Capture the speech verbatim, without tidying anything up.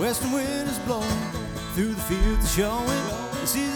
western wind is blowing through the fields showing. This is